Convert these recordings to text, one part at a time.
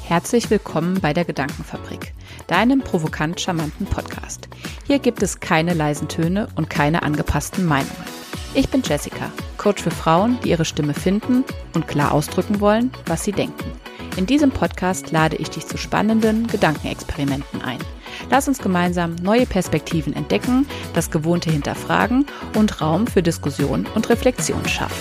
Herzlich willkommen bei der Gedankenfabrik, deinem provokant charmanten Podcast. Hier gibt es keine leisen Töne und keine angepassten Meinungen. Ich bin Jessica, Coach für Frauen, die ihre Stimme finden und klar ausdrücken wollen, was sie denken. In diesem Podcast lade ich dich zu spannenden Gedankenexperimenten ein. Lass uns gemeinsam neue Perspektiven entdecken, das Gewohnte hinterfragen und Raum für Diskussion und Reflexion schaffen.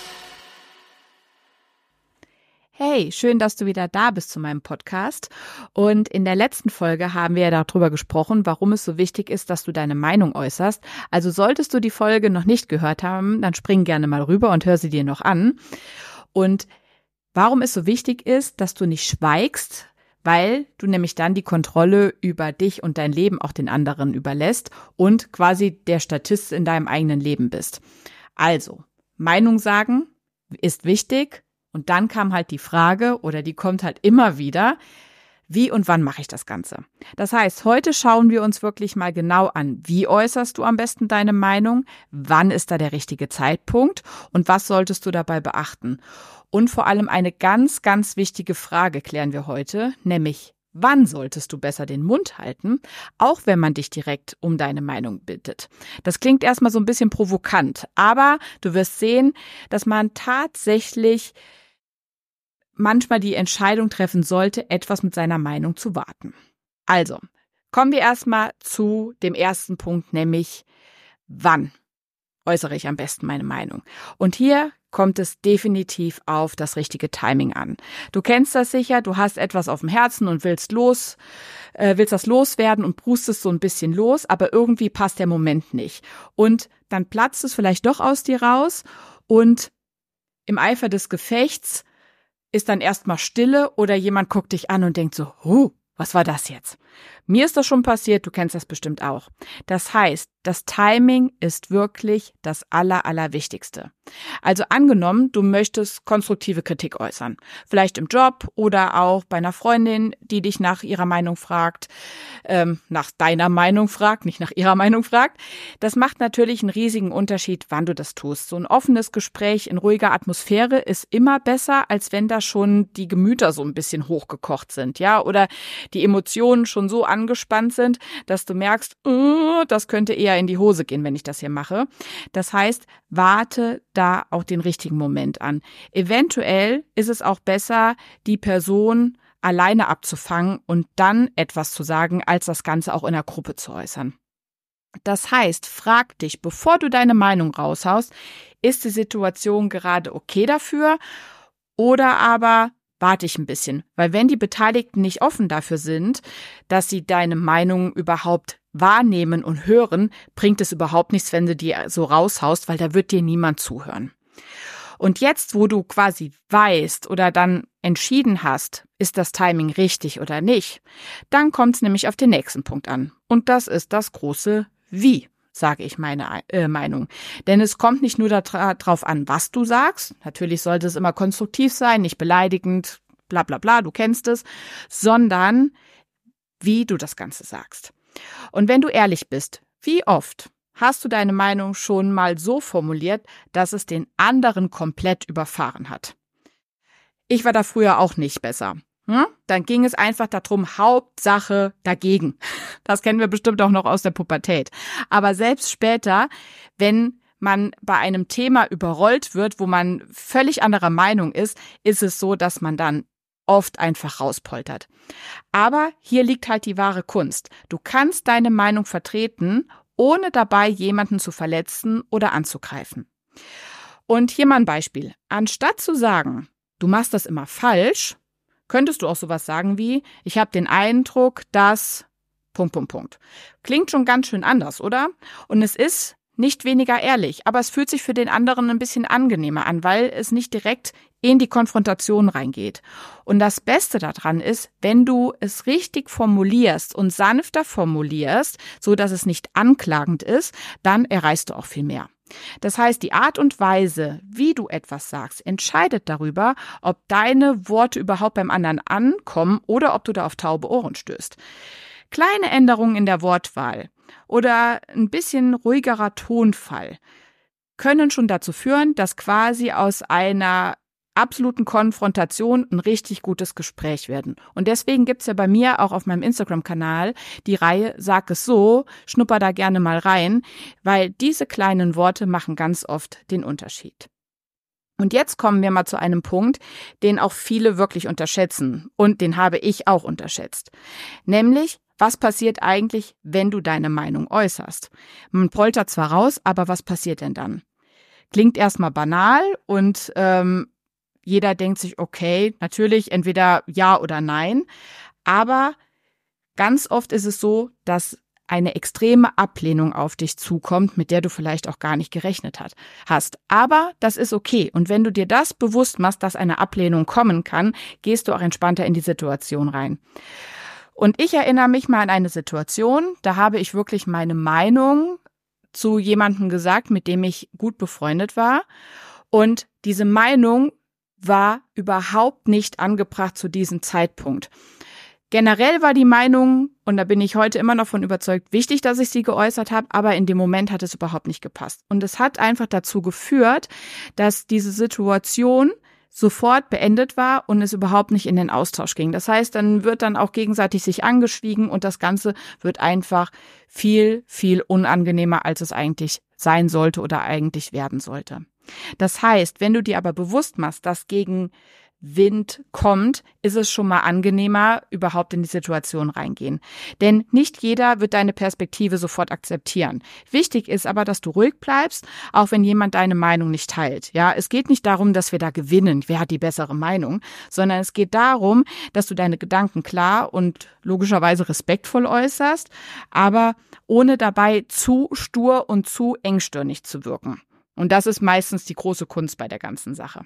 Hey, schön, dass du wieder da bist zu meinem Podcast. Und in der letzten Folge haben wir ja darüber gesprochen, warum es so wichtig ist, dass du deine Meinung äußerst. Also solltest du die Folge noch nicht gehört haben, dann spring gerne mal rüber und hör sie dir noch an. Und warum es so wichtig ist, dass du nicht schweigst, weil du nämlich dann die Kontrolle über dich und dein Leben auch den anderen überlässt und quasi der Statist in deinem eigenen Leben bist. Also, Meinung sagen ist wichtig. Und dann kam halt die Frage, oder die kommt halt immer wieder, wie und wann mache ich das Ganze? Das heißt, heute schauen wir uns wirklich mal genau an, wie äußerst du am besten deine Meinung, wann ist da der richtige Zeitpunkt und was solltest du dabei beachten? Und vor allem eine ganz, ganz wichtige Frage klären wir heute, nämlich wann solltest du besser den Mund halten, auch wenn man dich direkt um deine Meinung bittet? Das klingt erstmal so ein bisschen provokant, aber du wirst sehen, dass man tatsächlich manchmal die Entscheidung treffen sollte, etwas mit seiner Meinung zu warten. Also, kommen wir erstmal zu dem ersten Punkt, nämlich wann äußere ich am besten meine Meinung? Und hier kommt es definitiv auf das richtige Timing an. Du kennst das sicher, du hast etwas auf dem Herzen und willst das loswerden und prustest so ein bisschen los, aber irgendwie passt der Moment nicht. Und dann platzt es vielleicht doch aus dir raus und im Eifer des Gefechts ist dann erstmal Stille oder jemand guckt dich an und denkt so, was war das jetzt? Mir ist das schon passiert, du kennst das bestimmt auch. Das heißt, das Timing ist wirklich das Allerwichtigste. Also angenommen, du möchtest konstruktive Kritik äußern. Vielleicht im Job oder auch bei einer Freundin, die dich nach ihrer Meinung fragt, nach deiner Meinung fragt, nicht nach ihrer Meinung fragt. Das macht natürlich einen riesigen Unterschied, wann du das tust. So ein offenes Gespräch in ruhiger Atmosphäre ist immer besser, als wenn da schon die Gemüter so ein bisschen hochgekocht sind, ja, oder die Emotionen schon so angespannt sind, dass du merkst, das könnte eher in die Hose gehen, wenn ich das hier mache. Das heißt, warte da auch den richtigen Moment an. Eventuell ist es auch besser, die Person alleine abzufangen und dann etwas zu sagen, als das Ganze auch in der Gruppe zu äußern. Das heißt, frag dich, bevor du deine Meinung raushaust, ist die Situation gerade okay dafür oder aber warte ich ein bisschen, weil wenn die Beteiligten nicht offen dafür sind, dass sie deine Meinung überhaupt wahrnehmen und hören, bringt es überhaupt nichts, wenn du die so raushaust, weil da wird dir niemand zuhören. Und jetzt, wo du quasi weißt oder dann entschieden hast, ist das Timing richtig oder nicht, dann kommt es nämlich auf den nächsten Punkt an. Und das ist das große Wie, sage ich meine Meinung. Denn es kommt nicht nur darauf an, was du sagst. Natürlich sollte es immer konstruktiv sein, nicht beleidigend, bla bla bla, du kennst es, sondern wie du das Ganze sagst. Und wenn du ehrlich bist, wie oft hast du deine Meinung schon mal so formuliert, dass es den anderen komplett überfahren hat? Ich war da früher auch nicht besser. Dann ging es einfach darum, Hauptsache dagegen. Das kennen wir bestimmt auch noch aus der Pubertät. Aber selbst später, wenn man bei einem Thema überrollt wird, wo man völlig anderer Meinung ist es so, dass man dann oft einfach rauspoltert. Aber hier liegt halt die wahre Kunst. Du kannst deine Meinung vertreten, ohne dabei jemanden zu verletzen oder anzugreifen. Und hier mal ein Beispiel. Anstatt zu sagen, du machst das immer falsch, könntest du auch sowas sagen wie, ich habe den Eindruck, dass... ... Klingt schon ganz schön anders, oder? Und es ist nicht weniger ehrlich, aber es fühlt sich für den anderen ein bisschen angenehmer an, weil es nicht direkt in die Konfrontation reingeht. Und das Beste daran ist, wenn du es richtig formulierst und sanfter formulierst, so dass es nicht anklagend ist, dann erreichst du auch viel mehr. Das heißt, die Art und Weise, wie du etwas sagst, entscheidet darüber, ob deine Worte überhaupt beim anderen ankommen oder ob du da auf taube Ohren stößt. Kleine Änderungen in der Wortwahl oder ein bisschen ruhigerer Tonfall können schon dazu führen, dass quasi aus einer absoluten Konfrontation ein richtig gutes Gespräch werden. Und deswegen gibt's ja bei mir auch auf meinem Instagram-Kanal die Reihe Sag es so, schnupper da gerne mal rein, weil diese kleinen Worte machen ganz oft den Unterschied. Und jetzt kommen wir mal zu einem Punkt, den auch viele wirklich unterschätzen und den habe ich auch unterschätzt. Nämlich, was passiert eigentlich, wenn du deine Meinung äußerst? Man poltert zwar raus, aber was passiert denn dann? Klingt erstmal banal und jeder denkt sich, okay, natürlich entweder ja oder nein, aber ganz oft ist es so, dass eine extreme Ablehnung auf dich zukommt, mit der du vielleicht auch gar nicht gerechnet hast. Aber das ist okay. Und wenn du dir das bewusst machst, dass eine Ablehnung kommen kann, gehst du auch entspannter in die Situation rein. Und ich erinnere mich mal an eine Situation, da habe ich wirklich meine Meinung zu jemandem gesagt, mit dem ich gut befreundet war. Und diese Meinung war überhaupt nicht angebracht zu diesem Zeitpunkt. Generell war die Meinung, und da bin ich heute immer noch von überzeugt, wichtig, dass ich sie geäußert habe, aber in dem Moment hat es überhaupt nicht gepasst. Und es hat einfach dazu geführt, dass diese Situation sofort beendet war und es überhaupt nicht in den Austausch ging. Das heißt, dann wird dann auch gegenseitig sich angeschwiegen und das Ganze wird einfach viel, viel unangenehmer, als es eigentlich sein sollte oder eigentlich werden sollte. Das heißt, wenn du dir aber bewusst machst, dass gegen Wind kommt, ist es schon mal angenehmer, überhaupt in die Situation reingehen. Denn nicht jeder wird deine Perspektive sofort akzeptieren. Wichtig ist aber, dass du ruhig bleibst, auch wenn jemand deine Meinung nicht teilt. Ja, es geht nicht darum, dass wir da gewinnen, wer hat die bessere Meinung, sondern es geht darum, dass du deine Gedanken klar und logischerweise respektvoll äußerst, aber ohne dabei zu stur und zu engstirnig zu wirken. Und das ist meistens die große Kunst bei der ganzen Sache.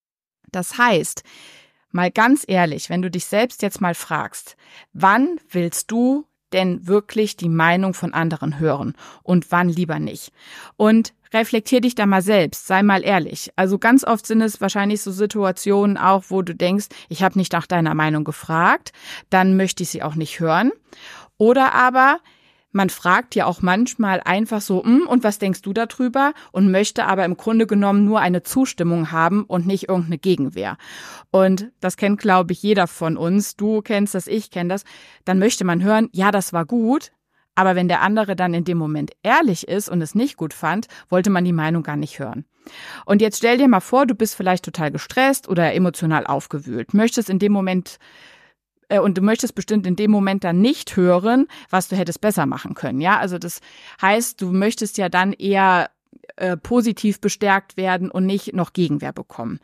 Das heißt, mal ganz ehrlich, wenn du dich selbst jetzt mal fragst, wann willst du denn wirklich die Meinung von anderen hören und wann lieber nicht? Und reflektier dich da mal selbst, sei mal ehrlich. Also ganz oft sind es wahrscheinlich so Situationen auch, wo du denkst, ich habe nicht nach deiner Meinung gefragt, dann möchte ich sie auch nicht hören. Oder aber man fragt ja auch manchmal einfach so, und was denkst du darüber? Und möchte aber im Grunde genommen nur eine Zustimmung haben und nicht irgendeine Gegenwehr. Und das kennt, glaube ich, jeder von uns. Du kennst das, ich kenne das. Dann möchte man hören, ja, das war gut. Aber wenn der andere dann in dem Moment ehrlich ist und es nicht gut fand, wollte man die Meinung gar nicht hören. Und jetzt stell dir mal vor, du bist vielleicht total gestresst oder emotional aufgewühlt, möchtest in dem Moment und du möchtest bestimmt in dem Moment dann nicht hören, was du hättest besser machen können. Ja, also das heißt, du möchtest ja dann eher positiv bestärkt werden und nicht noch Gegenwehr bekommen.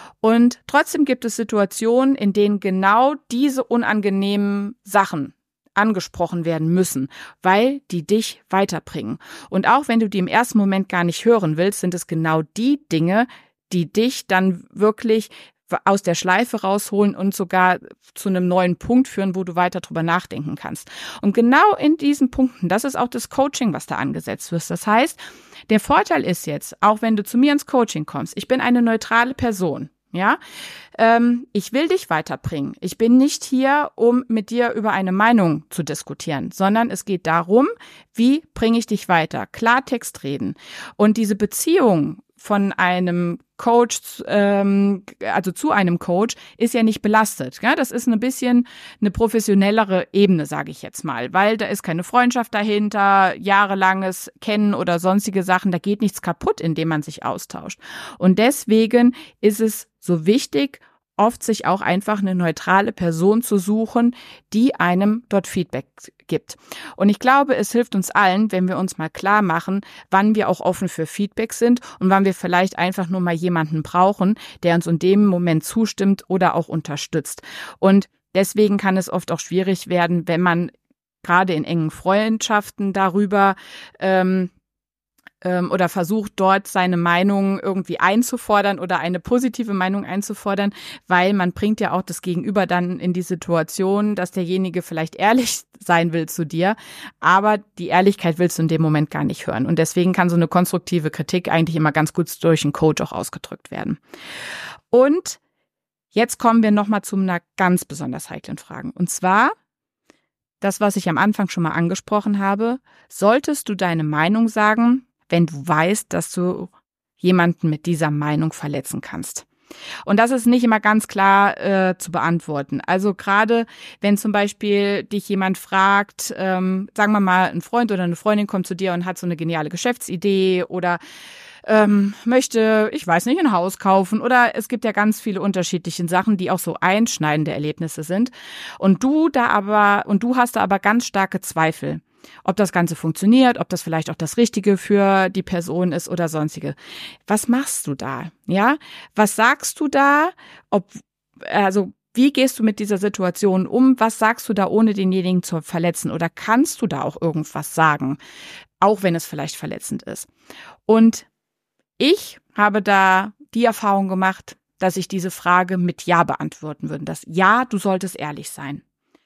Und trotzdem gibt es Situationen, in denen genau diese unangenehmen Sachen angesprochen werden müssen, weil die dich weiterbringen. Und auch wenn du die im ersten Moment gar nicht hören willst, sind es genau die Dinge, die dich dann wirklich aus der Schleife rausholen und sogar zu einem neuen Punkt führen, wo du weiter drüber nachdenken kannst. Und genau in diesen Punkten, das ist auch das Coaching, was da angesetzt wird. Das heißt, der Vorteil ist jetzt, auch wenn du zu mir ins Coaching kommst, ich bin eine neutrale Person. Ja, ich will dich weiterbringen. Ich bin nicht hier, um mit dir über eine Meinung zu diskutieren, sondern es geht darum, wie bringe ich dich weiter? Klartext reden. Und diese Beziehung von einem Coach, also zu einem Coach, ist ja nicht belastet. Ja? Das ist ein bisschen eine professionellere Ebene, sage ich jetzt mal, weil da ist keine Freundschaft dahinter, jahrelanges Kennen oder sonstige Sachen, da geht nichts kaputt, indem man sich austauscht. Und deswegen ist es so wichtig, oft sich auch einfach eine neutrale Person zu suchen, die einem dort Feedback gibt. Und ich glaube, es hilft uns allen, wenn wir uns mal klar machen, wann wir auch offen für Feedback sind und wann wir vielleicht einfach nur mal jemanden brauchen, der uns in dem Moment zustimmt oder auch unterstützt. Und deswegen kann es oft auch schwierig werden, wenn man gerade in engen Freundschaften darüber oder versucht dort seine Meinung irgendwie einzufordern oder eine positive Meinung einzufordern, weil man bringt ja auch das Gegenüber dann in die Situation, dass derjenige vielleicht ehrlich sein will zu dir, aber die Ehrlichkeit willst du in dem Moment gar nicht hören. Und deswegen kann so eine konstruktive Kritik eigentlich immer ganz gut durch einen Coach auch ausgedrückt werden. Und jetzt kommen wir nochmal zu einer ganz besonders heiklen Frage. Und zwar das, was ich am Anfang schon mal angesprochen habe, solltest du deine Meinung sagen, wenn du weißt, dass du jemanden mit dieser Meinung verletzen kannst. Und das ist nicht immer ganz klar zu beantworten. Also gerade wenn zum Beispiel dich jemand fragt, sagen wir mal, ein Freund oder eine Freundin kommt zu dir und hat so eine geniale Geschäftsidee oder möchte, ich weiß nicht, ein Haus kaufen oder es gibt ja ganz viele unterschiedliche Sachen, die auch so einschneidende Erlebnisse sind. Und du hast da aber ganz starke Zweifel, ob das Ganze funktioniert, ob das vielleicht auch das Richtige für die Person ist oder sonstige. Was machst du da? Ja, was sagst du da? Wie gehst du mit dieser Situation um? Was sagst du da, ohne denjenigen zu verletzen? Oder kannst du da auch irgendwas sagen, auch wenn es vielleicht verletzend ist? Und ich habe da die Erfahrung gemacht, dass ich diese Frage mit Ja beantworten würde. Das Ja, du solltest ehrlich sein.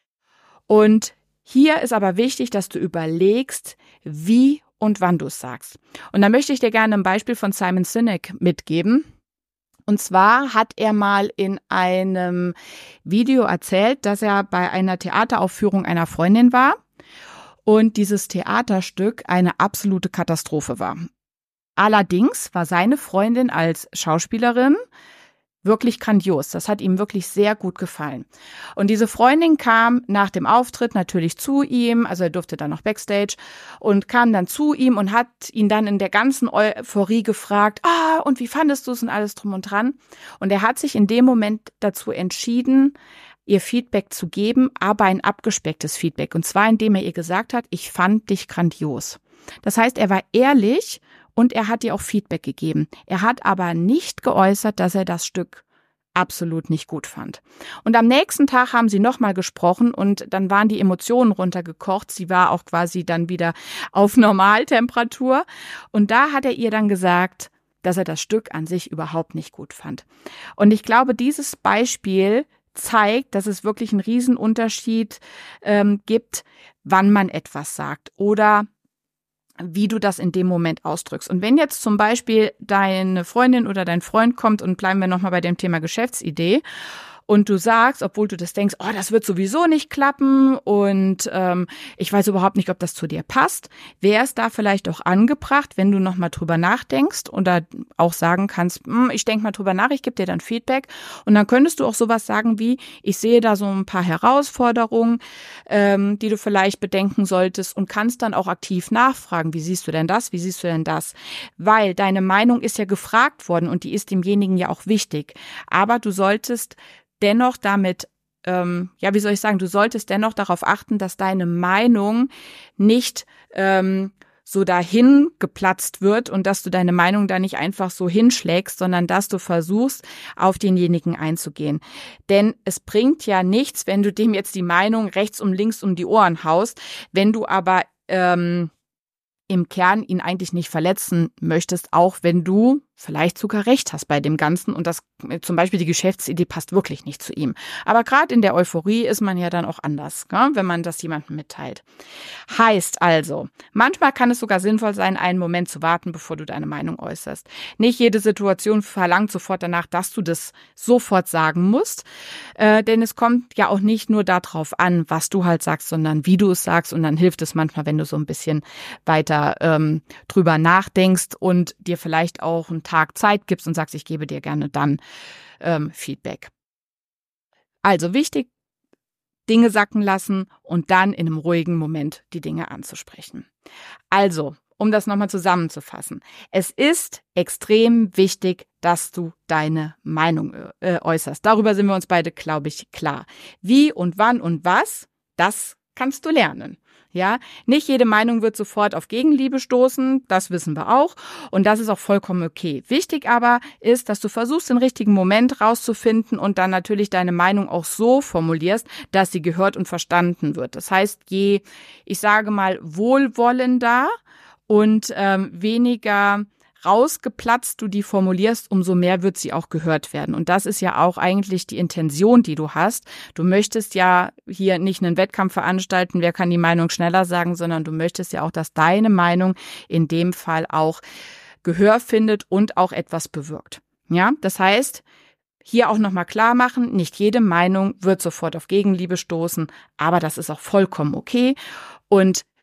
Und hier ist aber wichtig, dass du überlegst, wie und wann du es sagst. Und da möchte ich dir gerne ein Beispiel von Simon Sinek mitgeben. Und zwar hat er mal in einem Video erzählt, dass er bei einer Theateraufführung einer Freundin war und dieses Theaterstück eine absolute Katastrophe war. Allerdings war seine Freundin als Schauspielerin wirklich grandios. Das hat ihm wirklich sehr gut gefallen. Und diese Freundin kam nach dem Auftritt natürlich zu ihm, also er durfte dann noch Backstage und kam dann zu ihm und hat ihn dann in der ganzen Euphorie gefragt, und wie fandest du es und alles drum und dran? Und er hat sich in dem Moment dazu entschieden, ihr Feedback zu geben, aber ein abgespecktes Feedback. Und zwar, indem er ihr gesagt hat, ich fand dich grandios. Das heißt, er war ehrlich und er hat ihr auch Feedback gegeben. Er hat aber nicht geäußert, dass er das Stück absolut nicht gut fand. Und am nächsten Tag haben sie nochmal gesprochen und dann waren die Emotionen runtergekocht. Sie war auch quasi dann wieder auf Normaltemperatur. Und da hat er ihr dann gesagt, dass er das Stück an sich überhaupt nicht gut fand. Und ich glaube, dieses Beispiel zeigt, dass es wirklich einen Riesenunterschied gibt, wann man etwas sagt oder wie du das in dem Moment ausdrückst. Und wenn jetzt zum Beispiel deine Freundin oder dein Freund kommt und bleiben wir nochmal bei dem Thema Geschäftsidee und du sagst, obwohl du das denkst, das wird sowieso nicht klappen und ich weiß überhaupt nicht, ob das zu dir passt, wäre es da vielleicht auch angebracht, wenn du nochmal drüber nachdenkst oder auch sagen kannst, ich denke mal drüber nach, ich gebe dir dann Feedback und dann könntest du auch sowas sagen wie, ich sehe da so ein paar Herausforderungen, die du vielleicht bedenken solltest und kannst dann auch aktiv nachfragen, wie siehst du denn das, wie siehst du denn das? Weil deine Meinung ist ja gefragt worden und die ist demjenigen ja auch wichtig, aber du solltest dennoch damit, du solltest dennoch darauf achten, dass deine Meinung nicht so dahin geplatzt wird und dass du deine Meinung da nicht einfach so hinschlägst, sondern dass du versuchst, auf denjenigen einzugehen. Denn es bringt ja nichts, wenn du dem jetzt die Meinung rechts und links um die Ohren haust, wenn du aber im Kern ihn eigentlich nicht verletzen möchtest, auch wenn du vielleicht sogar recht hast bei dem Ganzen und das zum Beispiel die Geschäftsidee passt wirklich nicht zu ihm. Aber gerade in der Euphorie ist man ja dann auch anders, wenn man das jemandem mitteilt. Heißt also, manchmal kann es sogar sinnvoll sein, einen Moment zu warten, bevor du deine Meinung äußerst. Nicht jede Situation verlangt sofort danach, dass du das sofort sagen musst, denn es kommt ja auch nicht nur darauf an, was du halt sagst, sondern wie du es sagst und dann hilft es manchmal, wenn du so ein bisschen weiter drüber nachdenkst und dir vielleicht auch einen Tag Zeit gibst und sagst, ich gebe dir gerne dann Feedback. Also wichtig, Dinge sacken lassen und dann in einem ruhigen Moment die Dinge anzusprechen. Also, um das nochmal zusammenzufassen. Es ist extrem wichtig, dass du deine Meinung äußerst. Darüber sind wir uns beide, glaube ich, klar. Wie und wann und was, das kannst du lernen. Ja, nicht jede Meinung wird sofort auf Gegenliebe stoßen, das wissen wir auch und das ist auch vollkommen okay. Wichtig aber ist, dass du versuchst, den richtigen Moment rauszufinden und dann natürlich deine Meinung auch so formulierst, dass sie gehört und verstanden wird. Das heißt, je, ich sage mal, wohlwollender und weniger rausgeplatzt du die formulierst, umso mehr wird sie auch gehört werden. Und das ist ja auch eigentlich die Intention, die du hast. Du möchtest ja hier nicht einen Wettkampf veranstalten, wer kann die Meinung schneller sagen, sondern du möchtest ja auch, dass deine Meinung in dem Fall auch Gehör findet und auch etwas bewirkt. Ja, das heißt, hier auch nochmal klar machen, nicht jede Meinung wird sofort auf Gegenliebe stoßen, aber das ist auch vollkommen okay. Und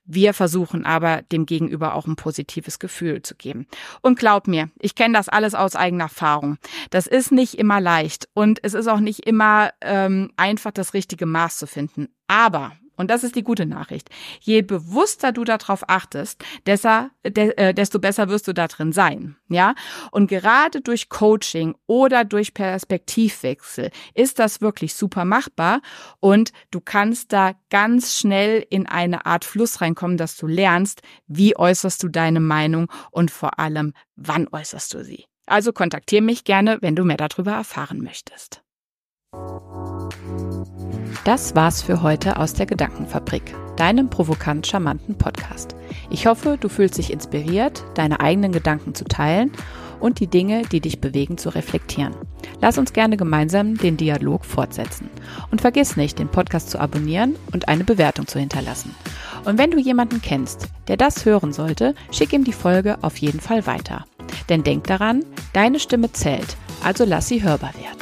Wir versuchen aber, dem Gegenüber auch ein positives Gefühl zu geben. Und glaub mir, ich kenne das alles aus eigener Erfahrung. Das ist nicht immer leicht und es ist auch nicht immer einfach, das richtige Maß zu finden. Aber, und das ist die gute Nachricht, je bewusster du darauf achtest, desto besser wirst du da drin sein. Ja? Und gerade durch Coaching oder durch Perspektivwechsel ist das wirklich super machbar und du kannst da ganz schnell in eine Art Fluss reinkommen, dass du lernst, wie äußerst du deine Meinung und vor allem, wann äußerst du sie. Also kontaktiere mich gerne, wenn du mehr darüber erfahren möchtest. Das war's für heute aus der Gedankenfabrik, deinem provokant charmanten Podcast. Ich hoffe, du fühlst dich inspiriert, deine eigenen Gedanken zu teilen und die Dinge, die dich bewegen, zu reflektieren. Lass uns gerne gemeinsam den Dialog fortsetzen. Und vergiss nicht, den Podcast zu abonnieren und eine Bewertung zu hinterlassen. Und wenn du jemanden kennst, der das hören sollte, schick ihm die Folge auf jeden Fall weiter. Denn denk daran, deine Stimme zählt, also lass sie hörbar werden.